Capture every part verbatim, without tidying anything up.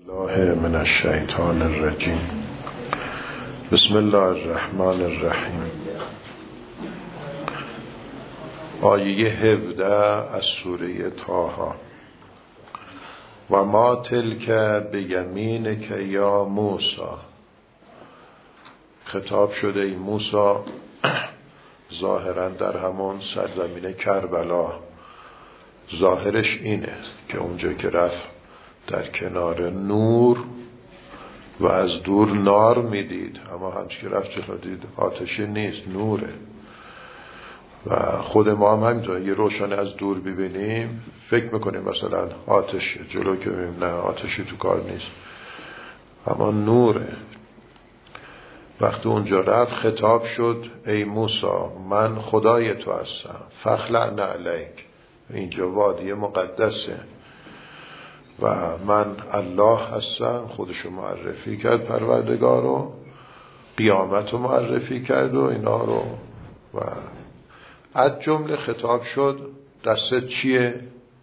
الله من الشیطان الرجیم. بسم الله الرحمن الرحیم. آیه هفده از سوره طه. و ما تلک بیمینک یا موسی. خطاب شده ای موسی ظاهرا در همون سرزمین کربلا. ظاهرش اینه که اونجا که رفت در کنار نور و از دور نار میدید، اما همچه که رفت چطور دید آتشی نیست، نوره. و خود ما هم همینطور یه روشن از دور ببینیم فکر میکنیم مثلا آتشه، جلو که ببینیم نه آتشی تو کار نیست، اما نوره. وقتی اونجا رفت خطاب شد ای موسی من خدای تو هستم، فخلع نعلیک. اینجا وادی مقدسه و من الله هستم. خودشو معرفی کرد پروردگار رو، قیامت رو معرفی کرد و اینا رو. و از جمله خطاب شد دستت چیه؟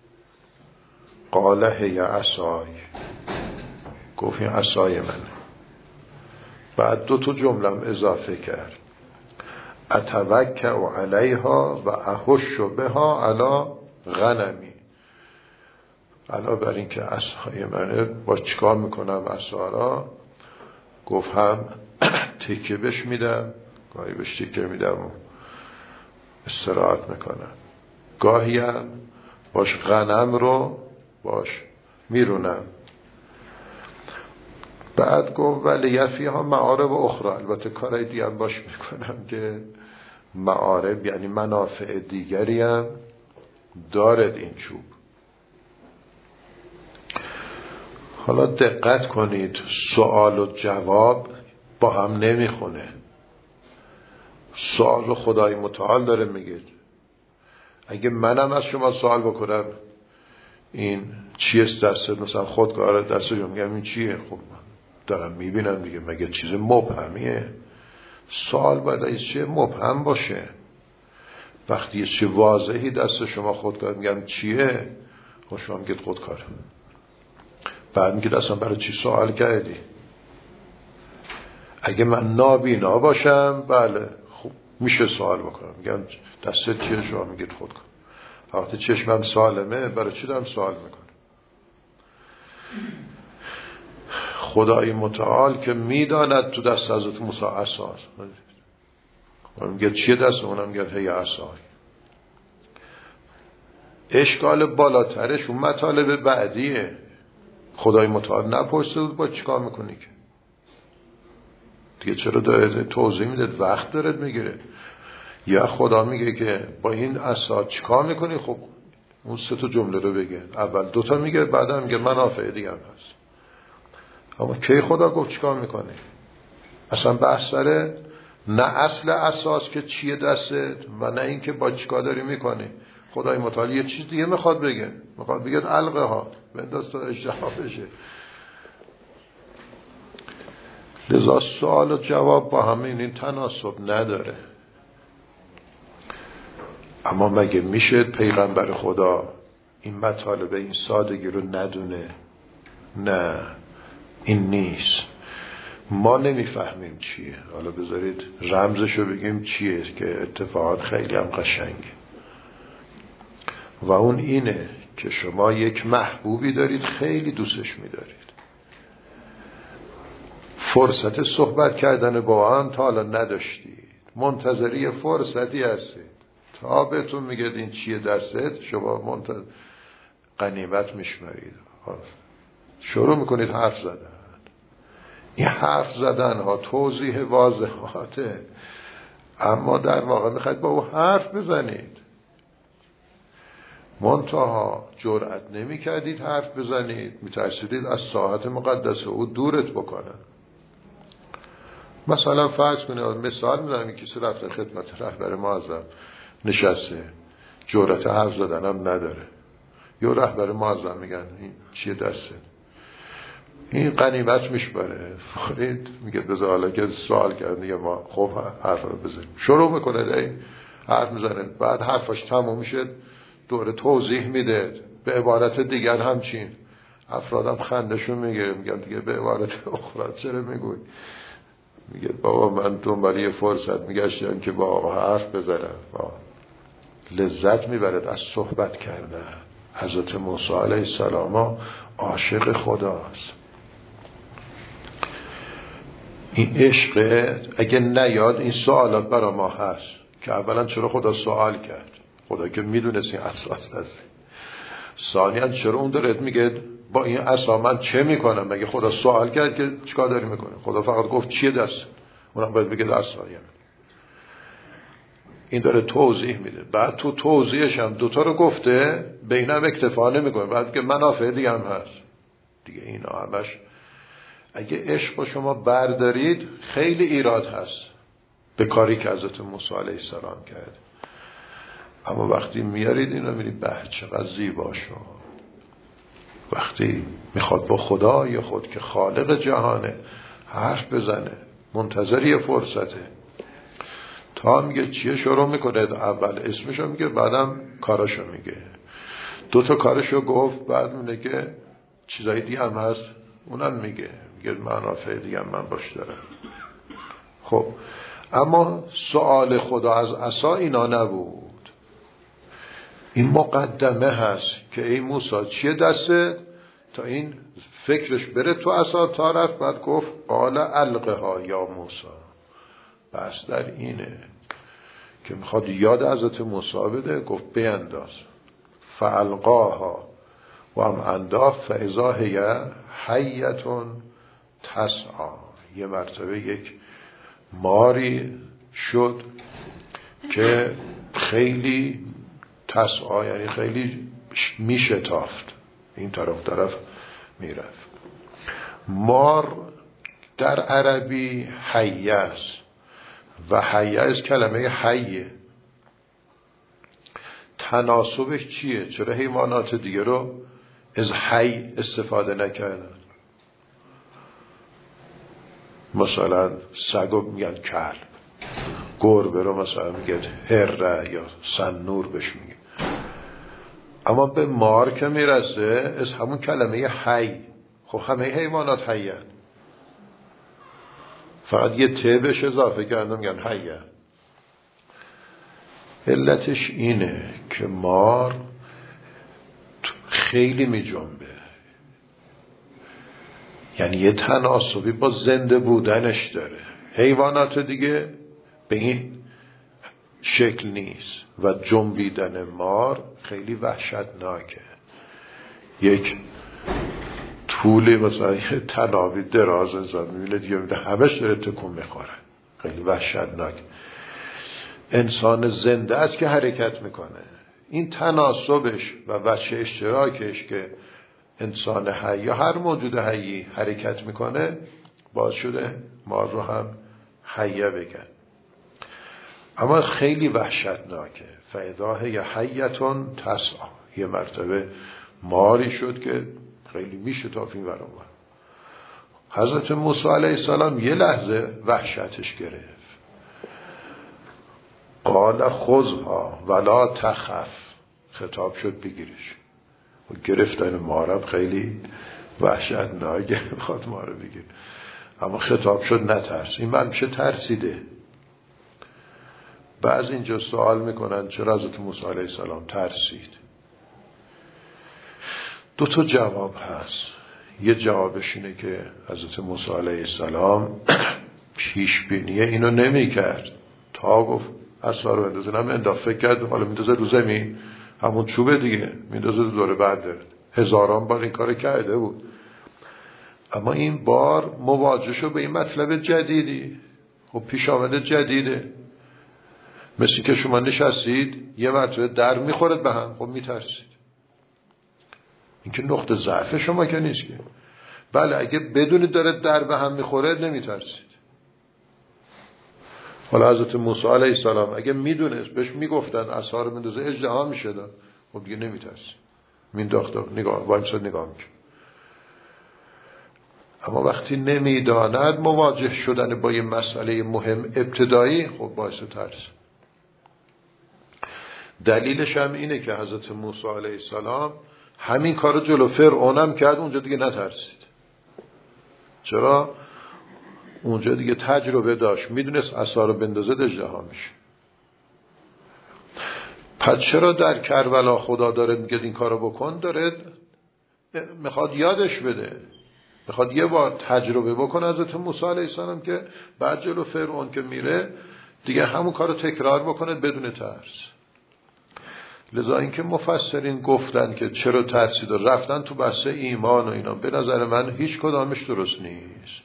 قاله هی عصای، گفت این عصای منه. بعد دو تا جملم اضافه کرد، اتوکل علیها و احش بها علی غنمی. علا بر این که عصای منه با چیکار میکنم عصا را؟ گفت هم تکه بش میدم، گاهی بش تکه میدم و استراحت میکنم، گاهی هم باش غنم رو باش میرونم. بعد گفت ولی یفی ها معارب اخرى، البته کارهای دیگه هم باش میکنم که معارب یعنی منافع دیگری هم دارد این چوب. حالا دقت کنید، سوال و جواب با هم نمیخونه. سوال رو خدای متعال داره میگه. اگه منم از شما سوال بکنم این چیست دستت، مثلا خودکار دستت، میگم این چیه؟ خب من دارم میبینم دیگه، مگه چیز مبهمیه؟ سوال باید از چیه مبهم باشه. وقتی یه چیز واضحی دست شما خودکار، میگم چیه؟ خب شما میگید خودکاره. بعد میگید اصلا برای چی سوال کردی؟ اگه من نابینا باشم بله خب میشه سوال بکنم، میگم دستت چیه؟ شما میگید خودکار. وقتی چشمم سالمه برای چی دارم سوال میکنم؟ خدای متعال که میداند تو دست حضرت موسی عصا، میگه چیه دست اونم؟ میگه هی عصای. اشکال بالاترش اون مطالب بعدیه. خدای متعال نپرسیده بود با چیکار میکنی که دیگه چرا داره توضیح میده؟ وقت داره میگیره. یا خدا میگه که با این عصا چیکار میکنی؟ خب اون سه تا جمله رو بگه، اول دوتا میگه بعد هم میگه منافع دیگه هم هست. اما کی خدا گفت چیکار میکنی؟ اصلا بحث سره نه اصل اساس که چیه دستت و نه این که با چیکار داری میکنی. خدای متعال یه چیز دیگه میخواد بگه، میخواد بگه علقه ها بنداز تا اشتها بشه. لذا سوال و جواب با همین این تناسب نداره. اما مگه میشه پیغمبر خدا این مطالب این سادگی رو ندونه؟ نه این نیست. ما نمیفهمیم چیه. حالا بذارید رمزشو بگیم چیه که اتفاقات خیلی هم قشنگه. و اون اینه که شما یک محبوبی دارید خیلی دوستش میدارید، فرصت صحبت کردن با هم تا حالا نداشتید، منتظری فرصتی هستید تا بهتون میگه این چیه دستت، شما منتظر غنیمت میشمرید، شروع میکنید حرف زدن. این حرف زدن ها توضیح واضحاته، اما در واقع میخواید با او حرف بزنید. منتها جرأت نمی کردید حرف بزنید، میترسیدید از ساحت مقدس او دورت بکنن. مثلا فرض کنید، مثال میزنم، کسی رفته خدمت رهبر معظم نشسته، جرأت حرف زدن هم نداره. یا رهبر معظم میگن این چیه دسته؟ این غنیمت میشبره. فرید میگه بذار حالا که سوال کرد دیگه ما خب حرف بزنیم. شروع میکنه دی حرف میزنه، بعد حرفش تموم میشه دوره توضیح میده به عبارت دیگر همچین افرادم خندشون میگیره، میگن دیگه به عبارت اخرى چرا میگوی؟ میگه بابا من دنبال یه فرصت میگشتم که با آقا حرف بزنم. لذت میبرد از صحبت کردن. حضرت موسی علیه السلام عاشق خداست. این عشق اگه نیاد این سوالات برا ما هست که اولا چرا خدا سوال کرد؟ خدا که میدونست این اساس هست. ثانیاً چرا اون داره میگه با این عصا من چه میکنم؟ مگه خدا سوال کرد که چیکار داری میکنه؟ خدا فقط گفت چیه دست؟ اونم باید بگه دست یعنی. این داره توضیح میده. بعد تو توضیحش هم دوتا رو گفته، به این هم اکتفا نمیکنه، بعد که منافع دیگه هم هست دیگه. اینا همش اگه عشق با شما بردارید خیلی ایراد هست به کاری که حضرت موسی علیه السلام کرد. اما وقتی میارید اینو میرید به چقدر زیبا شد. وقتی میخواد با خدای خود که خالق جهانه حرف بزنه، منتظر یه فرصته، تا میگه چیه شروع میکنه، اول اسمشو میگه بعدم کارشو میگه. دو تا کارشو گفت، بعد میگه که چیزای دیگه هم هست اونم میگه، میگه منافع دیگه هم من باش دارم. خب اما سؤال خدا از عصا اینا نبود. این مقدمه هست که ای موسی چیه دستت، تا این فکرش بره تو عصا، تا رفت بعد گفت قال القها یا موسی. بس در اینه که میخواد یاد حضرت موسی بده، گفت بینداز. فالقاها و هم انداخت فاذا هی حیتون تسعی. یه مرتبه یک ماری شد که خیلی تسعی یعنی خیلی میشتافت، این طرف طرف میرفت. مار در عربی حیه است و حیه از کلمه حیه. تناسبش چیه؟ چرا حیوانات دیگه رو از حی استفاده نکردن؟ مثلا سگو میگن کلب، گربه رو مثلا میگن هره یا سنور بهش میگن. اما به مار که میرسه از همون کلمه حی. خب همه حیوانات حیه، فقط یه ته بهش اضافه کردن میگن حیه. علتش اینه که مار خیلی می جنبه، یعنی یه تناسبی با زنده بودنش داره. حیوانات دیگه به این شکل نیست و جنبیدن مار خیلی وحشتناکه. یک طولی مثلا یه تنابی دراز انسان میبینه دیگه میده همش داره تکون میخوره، خیلی وحشتناک. انسان زنده است که حرکت میکنه. این تناسبش و وجه اشتراکش که انسان حی یا هر موجود حیی حرکت میکنه باعث شده مار رو هم حیه بگن. اما خیلی وحشتناکه. فاذا هی حیتون تسعی. یه مرتبه ماری شد که خیلی میشه تا این ور اون ور. حضرت موسی علیه السلام یه لحظه وحشتش گرفت. قال خذها ولا تخف. خطاب شد بگیرش. و گرفتن مارم خیلی وحشتناکه، میخواد مارو بگیر. اما خطاب شد نترس. این من میشه ترسیده. بعض اینجا سوال میکنن چرا حضرت موسی علیه السلام ترسید؟ دو تا جواب هست. یه جوابش اینه که حضرت موسی علیه السلام پیش بینی اینو نمی کرد. تا گفت اصلا رو اندازه نمی انداخت، فکر کرد حالا میندازه رو زمین، همون چوبه دیگه میندازه رو دوره بعد داره. هزاران بار این کار کرده بود. اما این بار مواجه شو به این مطلب جدیدی. خب پیش آمده جدیده. مثل که شما نشستید یه مرتبه در میخورد به هم، خب میترسید. این که نقطه ضعف شما که نیست که. بله اگه بدونید داره در به هم میخوره نمیترسید. حالا حضرت موسی علیه السلام اگه میدونست بهش میگفتن عصا رو بندازه اژدها میشد، خب دیگه نمیترسید. مینداخت نگاه وایمساد نگاه میکرد. اما وقتی نمیداند مواجه شدن با یه مسئله مهم ابتدایی، خب باعث ترس. دلیلش هم اینه که حضرت موسی علیه السلام همین کارو جلو فرعون هم کرد، اونجا دیگه نترسید. چرا؟ اونجا دیگه تجربه داشت، میدونست عصا رو بندازه اژدها میشه. پس چرا در کربلا خدا داره میگه این کارو بکن؟ داره میخواد یادش بده، میخواد یه بار تجربه بکنه حضرت موسی علیه السلام که بعد جلو فرعون که میره دیگه همون کارو تکرار بکنه بدون ترس. لذا اینکه مفسرین گفتن که چرا ترسید و رفتن تو بحث ایمان و اینا، به نظر من هیچ کدامش درست نیست.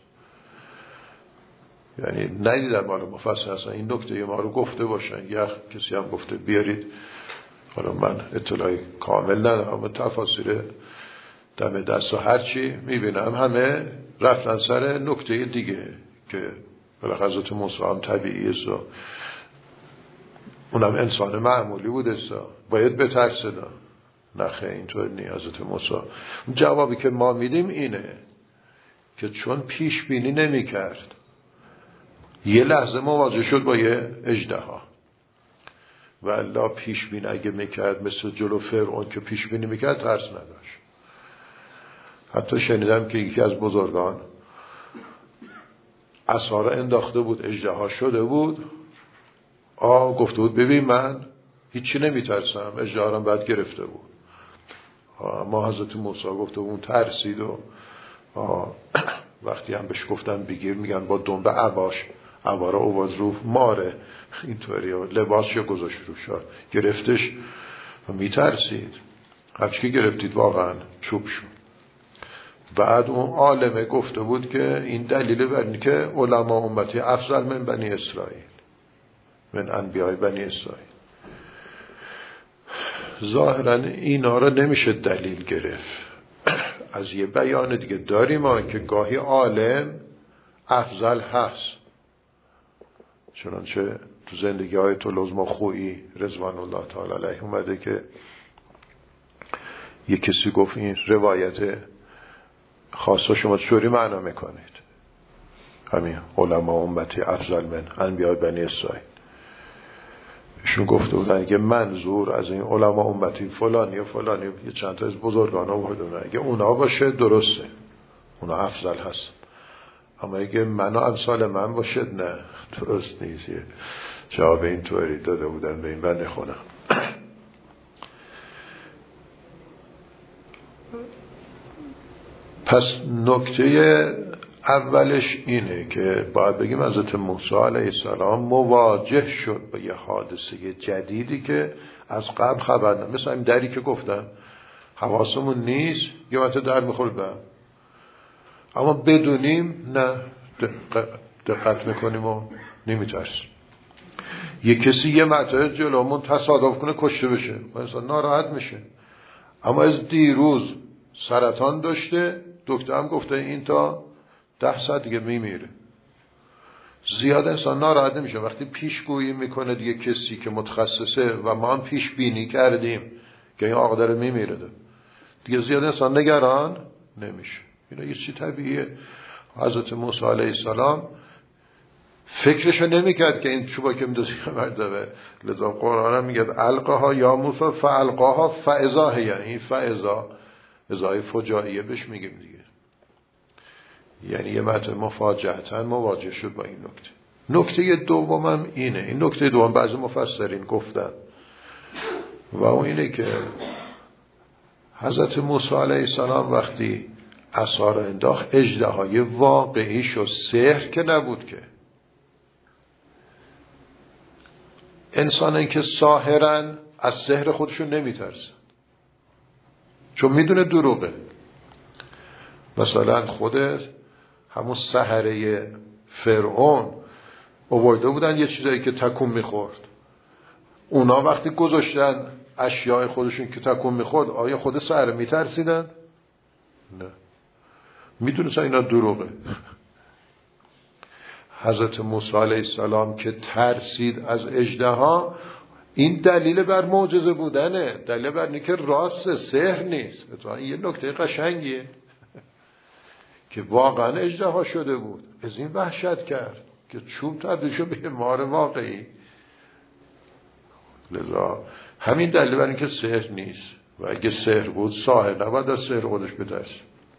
یعنی ندیدم ما رو مفسر اصلا این نکته ما رو گفته باشن، یا کسی هم گفته بیارید. حالا من اطلاعی کامل ندارم، اما تفاسیر دم دست و هرچی میبینم همه رفتن سر نکته دیگه که بالاخره حضرت موسی هم طبیعی است و اونم انسان معمولی بود است، باید بترسه. نخه اینطور نی. حضرت موسی جوابی که ما میدیم اینه که چون پیش بینی نمی کرد، یه لحظه مواجه شد با یه اژدها، و الا پیش بینی اگه میکرد مثل جلو فرعون که پیش بینی میکرد ترس نداشت. حتی شنیدم که یکی از بزرگان عصا را انداخته بود، اژدها شده بود، آ گفته بود ببین من هیچی نمیترسم، اژدها را بعد گرفته بود. ما حضرت موسی گفته بود اون ترسید و وقتی هم بهش گفتن بگیر، میگن با دنبه عباش عباره اوواز رو ماره اینطوری و لباسشو گذاشت رو شد، گرفتش و میترسید. هرچی که گرفتید واقعا چوب شد. بعد اون عالمه گفته بود که این دلیل بر اینه که علما امتی افضل من بنی اسرائیل، من انبیای بنی اسرائیل. ظاهرا اینا را نمیشه دلیل گرفت از یه بیان دیگه داریم ما که گاهی عالم افضل هست. چنانچه تو زندگی های طلزم خویی رضوان الله تعالی علیه اومده که یه کسی گفت این روایت خاصا شما چوری معنا میکنید، همین علما امتی افضل من انبیاء بنی اسرائیل. ایشون گفته بودن اگه منظور از این علما امتی فلانی و فلانی یه چند تا از بزرگان آوردن، اگه اونا باشه درسته، اونا افضل هست، اما اگه من و امثال من باشه نه درست نیست. جواب اینطوری داده بودن به این بنده خودم. پس نکته اولش اینه که باید بگیم حضرت موسی علیه السلام مواجه شد با یه حادثه جدیدی که از قبل خبر نداشت. مثل این دری که گفتم حواسمون نیست، یه وقت در میخورد به اما بدونیم نه دقت میکنیم و نمیترسیم. یه کسی یه مطلب جلومون تصادف کنه کشته بشه و انسان ناراحت میشه، اما از دیروز سرطان داشته، دکتر هم گفته این تا ده ساعت دیگه میمیره. زیاد انسان ناراحت نمیشه وقتی پیشگویی میکنه دیگه کسی که متخصصه و ما هم پیش بینی کردیم که این آقا داره میمیره، دیگه زیاد انسان نگران نمیشه. اینا یه چیز طبیعیه. حضرت موسی علیه السلام فکرشو نمیکرد که این چوبا که میدازی خبر داره. لذا قرآن هم میگه القاها یا موسی فالقاها فاذا هی، این فاذا ازای فجائیه بهش میگیم دیگه، یعنی یه متن مفاجأتاً مواجه شد با این نکته. نکته دومم اینه، این نکته دوم بعضی مفسرین گفتن و اون اینه که حضرت موسی علیه السلام وقتی عصا را انداخت اژدهای واقعی شد، سحر که نبود. که انسانن که ساحرن از سحر خودشون نمیترسن چون میدونه دروغه. مثلا خود همون سحره فرعون آورده بودن یه چیزایی که تکون میخورد، اونا وقتی گذاشتن اشیاء خودشون که تکون میخورد آیا خود سحره میترسیدن؟ نه، میدونستن اینا دروغه. حضرت موسی علیه السلام که ترسید از اژدها، این دلیل بر معجزه بودنه، دلیل بر اینکه راست سحر نیست. اتفاقا یه نکته قشنگیه که واقعا اژدها شده بود، از این وحشت کرد که چوب تبدیل شد به مار واقعی. لذا همین دلیل بر اینکه سحر نیست. و اگه سحر بود ساحر نباید از سحر خودش بترسه.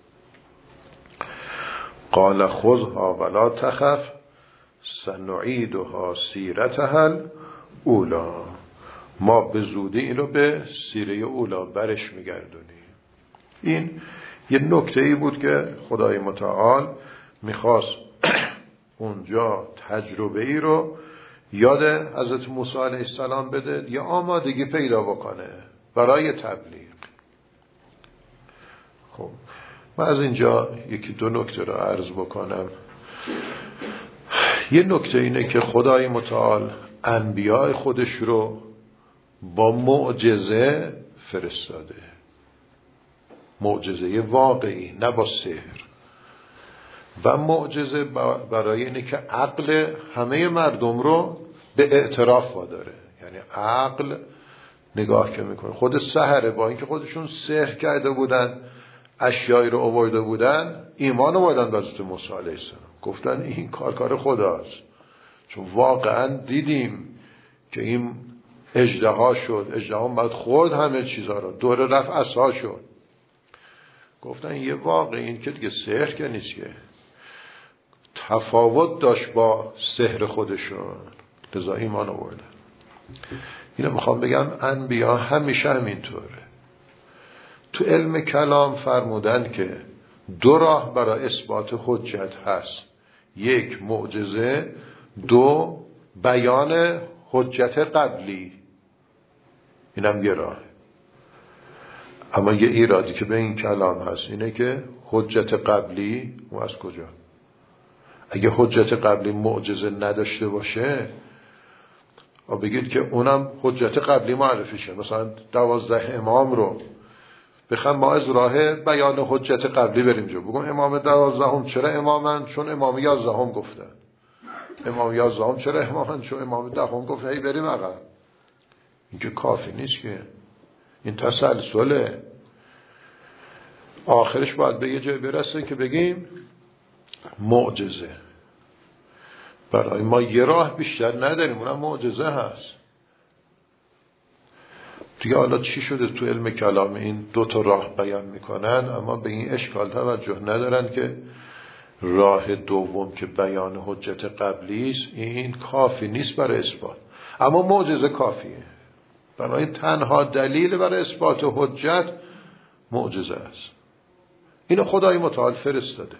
قال خذها ولا تخف سنعیدها سیرتها الاولی. ما به زودی این رو به سیره اولا برش میگردونیم. این یه نکته ای بود که خدای متعال میخواست اونجا تجربه ای رو یاد حضرت موسی علیه السلام بده، یه آمادگی پیدا بکنه برای تبلیغ. خب من از اینجا یکی دو نکته رو عرض بکنم. یه نکته اینه که خدای متعال انبیاء خودش رو با معجزه فرستاده، معجزه واقعی، نه با سحر. و معجزه برای اینه که عقل همه مردم رو به اعتراف واداره. یعنی عقل نگاه که میکنه خود سحره، با اینکه خودشون سحر کرده بودن، اشیایی رو آورده بودن، ایمان آوردن به حضرت موسی علیه السلام، گفتن این کار کار خداست. چون واقعا دیدیم که این اژدها شد، اژدها بعد خورد همه چیزها رو، دور رفت عصا شد. گفتن یه واقع این که دیگه سحر که نیست، که تفاوت داشت با سحر خودشون، لذا ایمان آوردن. اینو میخوام بگم انبیا همیشه همینطوره. تو علم کلام فرمودن که دو راه برای اثبات حجت هست، یک معجزه، دو بیان حجت قبلی. اینم یه راه. اما یه ایرادی که به این کلام هست اینه که حجت قبلی اون از کجا؟ اگه حجت قبلی معجزه نداشته باشه، و بگید که اونم حجت قبلی معرفی شه، مثلا دوازده امام رو بخوام ما از راه بیان حجت قبلی بریم جو، بگم امام دوازدهم چرا امامن؟ چون امام یازدهم گفتن. امام یازدهم چرا امامن؟ چون امام دهم گفت. هی بریم عقب. این که کافی نیست که، این تسلسله. آخرش باید به یه جای برسه که بگیم معجزه. برای ما یه راه بیشتر نداریم، اونم معجزه هست دیگه. حالا چی شده تو علم کلام این دو تا راه بیان میکنن، اما به این اشکال توجه ندارن که راه دوم که بیان حجت قبلی است، این کافی نیست برای اثبات، اما معجزه کافیه. برای تنها دلیل برای اثبات حجت معجزه است. اینو خدای متعال فرستاده.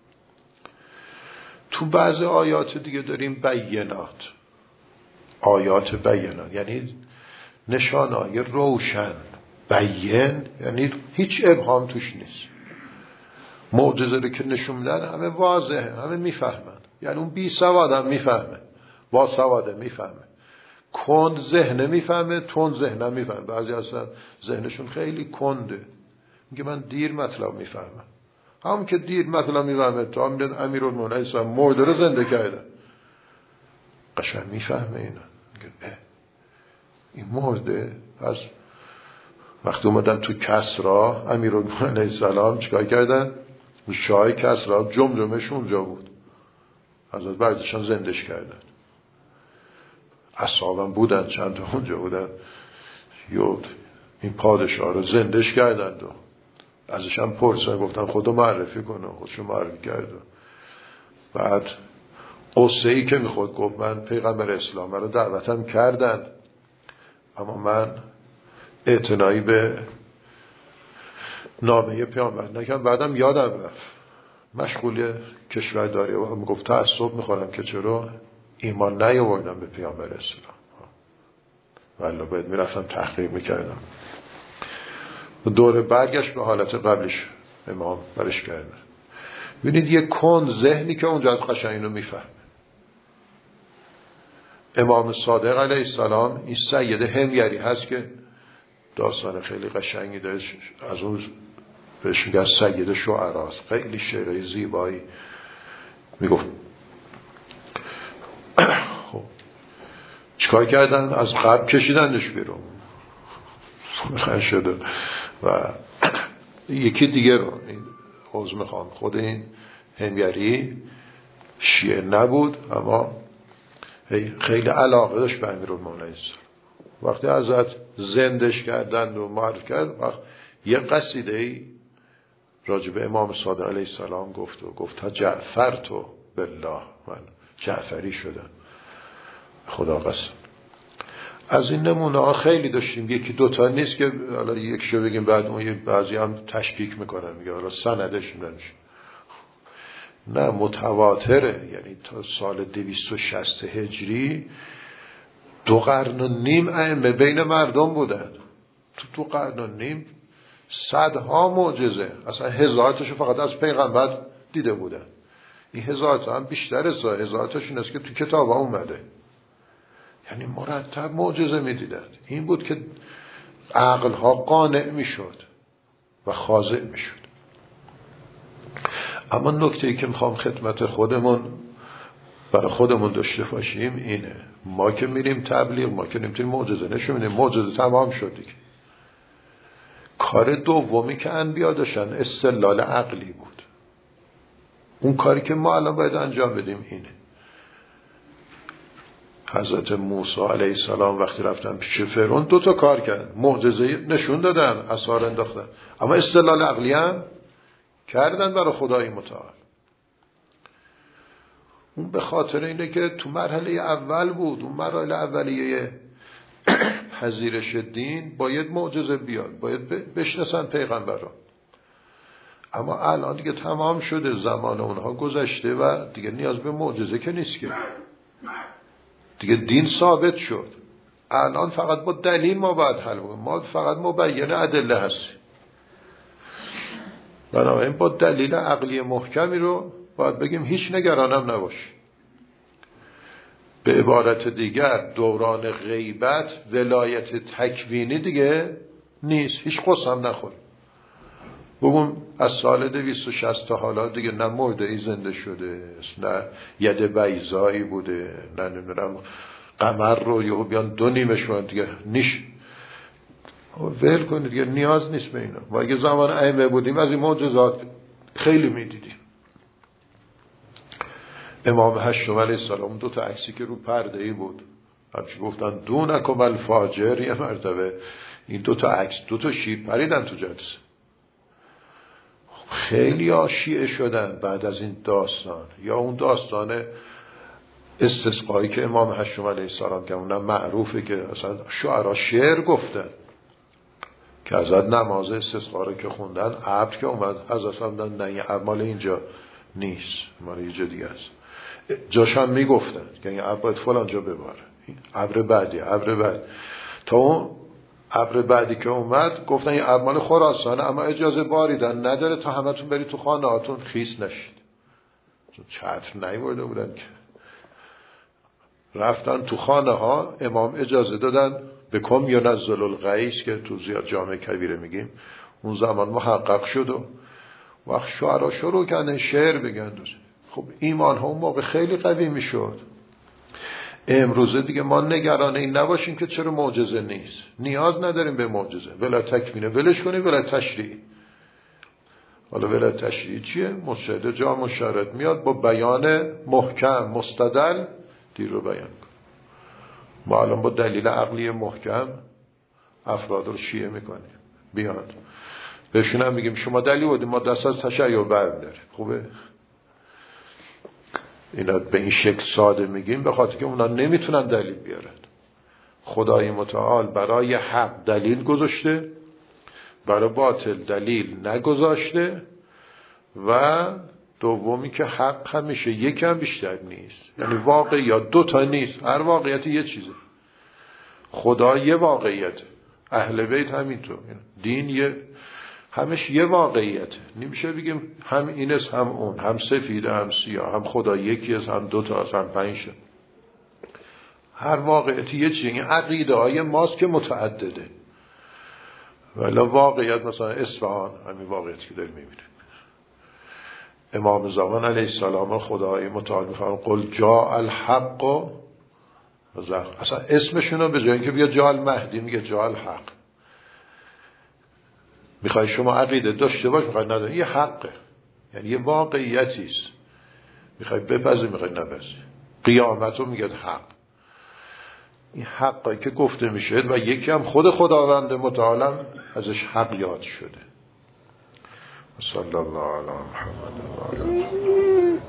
تو بعض آیات دیگه داریم بینات، آیات بینات یعنی نشانهای روشن، بین یعنی هیچ ابهام توش نیست. معجزه رو که نشون میدن همه واضحه، همه میفهمن. یعنی اون بی سواد هم میفهمه، با سواده میفهمه، کند ذهن میفهمه، تند ذهن میفهمه. بعضی اصلا ذهنشون خیلی کنده، میگه من دیر مطلب میفهمم. هم که دیر مطلب میفهمه، تا میدن امیرالمومنین اسلام مرده رو زنده کرده، قشنگ میفهمه اینا. میگه این مرده. پس وقتی اومدن تو کسرا، امیرالمومنین السلام چیکار کردن؟ شاه کسرا جمجمش اونجا بود، حضرت بعدشان زندش کردن. اصحابم بودن، چند تا اونجا بودن، یود این پادشاه رو زندش کردند و ازش هم پرسن، گفتن خودو معرفی کنه، خودشو معرفی کرد. بعد قصه ای که میخواد گفت من پیغمبر اسلام رو دعوتم کردن، اما من اعتنایی به نامه پیامبر نکردم، بعدم یادم رفت، مشغول کشورداری و میگفت تعصب میخورم که چرا ایمان نیاوردم به پیامبر اسلام، والله باید میرفتم تحقیق میکردم. دوره برگشت به حالت قبلش امام برش کرده. ببینید یه کند ذهنی که اونجا از قشنگ اینو میفهمه. امام صادق علیه السلام، این سید همگری هست که داستان خیلی قشنگی داره، از اون بهش میگن سید شعراست، خیلی شعرهای زیبایی میگفت. خب چیکار کردن؟ از قبر کشیدنش بیرون خن شده. و یکی دیگه رو این حوض میخوام، خود این همگری شیعه نبود، اما خیلی علاقه داشت به امیرالمومنین. وقتی حضرت زندش کردند و معرف کرد، وقت یه قصیده ای راجب امام صادق علیه السلام گفت و گفت تا جعفر تو بالله، من جعفری شدم، خدا قسم. از این نمونه ها خیلی داشتیم، یکی دوتا نیست که حالا یکشو بگیم بعد اون بعضی هم تشکیک میکنن میگه حالا سندش نمیشه. نه، متواتره. یعنی تا سال دویست و شصت هجری دو قرن و نیم ائمه بین مردم بودن. تو دو قرن و نیم صدها معجزه، اصلا هزارتاشو فقط از پیغمبر دیده بودن. این هزارت هم بیشتر است، هزارتاشون است که تو کتاب ها اومده. یعنی مرتب معجزه میدیدن. این بود که عقل ها قانع میشد و خاضع میشد. اما نکته‌ای که میخوام خدمت خودمون برای خودمون داشته باشیم اینه، ما که میریم تبلیغ، ما که نمیتونیم معجزه نشون بدیم، معجزه تمام شد دیگه. کار دومی که انبیا داشتن استدلال عقلی بود. اون کاری که ما الان باید انجام بدیم اینه. حضرت موسی علیه السلام وقتی رفتن پیش فرعون دو تا کار کرد، معجزه نشون دادن، عصا انداختن، اما استدلال عقلی هم کردن برای خدای متعال. اون به خاطر اینه که تو مرحله اول بود، اون مرحله اولیه پذیرش دین باید معجزه بیاد، باید بشناسن پیغمبر رو. اما الان دیگه تمام شده، زمان اونها گذشته و دیگه نیاز به معجزه که نیست که، دیگه دین ثابت شد. الان فقط با دلیل ما باید حل کنیم، ما فقط مبین ادله هستیم. بنابراین با دلیل عقلی محکمی رو باید بگیم هیچ نگرانم نباش. به عبارت دیگر دوران غیبت ولایت تکوینی دیگه نیست، هیچ قسم نخور. بگم از سال دویست و شصت تا حالا دیگه نه مرده‌ای زنده شده، نه ید بیضایی بوده، نه نمیدونم قمر رو یهو بیان دو نیمه شون دیگه نیش ول کنید دیگه، نیاز نیست به اینا. ما اگه زمان ائمه بودیم از این معجزات خیلی میدیدیم. امام هشتم علیه السلام دو تا عکسی که رو پرده ای بود، همچی گفتن دونکم الفاجر، یه مرتبه این دو تا عکس دو تا شیر پریدن تو جلسه. خیلی ها شیعه شدن بعد از این داستان، یا اون داستان استسقایی که امام هشتم علیه السلام که اونم معروفه که اصلا شعرا شعر گفتن که حضرت نماز استسقا رو که خوندن، ابر که اومد حضرت فرمودن نه این ابر اینجا نیست، مال یه جا دیگه است. جاش هم میگفتن که این ابر باید فلان جا بباره، ابر بعدی ابر بعد. تا اون ابر بعدی که اومد گفتن این ابر مال خراسانه، اما اجازه باریدن نداره تا همتون برید تو خانه هاتون خیس نشید. چون چتر نیورده بودن که رفتن تو خانه ها، امام اجازه دادن به کم ینزل الغیث که تو زیاد جامع کبیره میگیم، اون زمان محقق شد و وقت شعرا شروع کردن شعر بگن. خب ایمان ها اون موقع خیلی قوی میشد. امروزه دیگه ما نگران این نباشیم که چرا معجزه نیست، نیاز نداریم به معجزه، ولا تکمینه ولش کنیم، ولا تشریع. حالا ولا تشریع چیه؟ مشهد جا مشارت میاد با بیان محکم مستدل دیر رو بیان کن. ما الان با دلیل عقلی محکم افراد رو شیعه میکنیم، بیان بهشون هم میگیم شما دلیل بودیم، ما دست از تشیع برمی‌داریم. خوبه؟ اینا به این شکل ساده میگیم به خاطر که اونا نمیتونن دلیل بیارن. خدای متعال برای حق دلیل گذاشته، برای باطل دلیل نگذاشته، و دومی که حق همیشه یکم بیشتر نیست، یعنی واقعیت دو تا نیست، هر واقعیت یه چیزه. خدا یه واقعیت، اهل بیت همینطور، دین یه همش یه واقعیت. نمیشه بگیم هم این است هم اون، هم سفید هم سیاه، هم خدا یکی است هم دو تا است هم پنج. هر واقعیت یه چیزی. این عقیده های ماست که متعدده، ولی واقعیت مثلا اصفهان همین واقعیتی که داریم میبینیم. امام زمان علیه السلام خدای متعال میفرماید قل جاء الحق و زهق. اصلا اسمشون رو به جای اینکه بگه جاء المهدی میگه جاء الحق. میخوای شما عقیده داشته باش، میخوای نداری، یه حقه، یعنی یه واقعیتی است، میخوای بپذیر میخوای نپذیر. قیامت رو میگه حق. این حقی که گفته میشه و یکی هم خود خداوند متعال ازش حق یاد شده. صلی الله علی محمد و آله